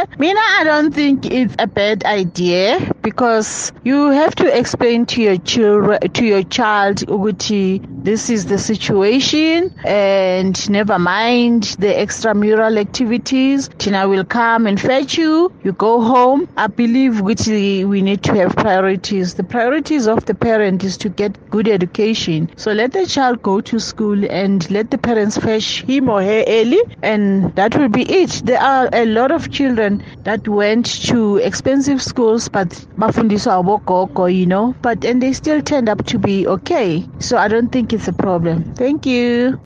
Mina, I don't think it's a bad idea because you have to explain to your child, Uguti, this is the situation and never mind the extramural activities. Tina will come and fetch you. You go home. I believe we need to have priorities. The priorities of the parent is to get good education. So let the child go to school and let the parents fetch him or her early, and that will be it. There are a lot of children that went to expensive schools but bafundiswa abogogo, and they still turned up to be okay. So I don't think it's a problem. Thank you.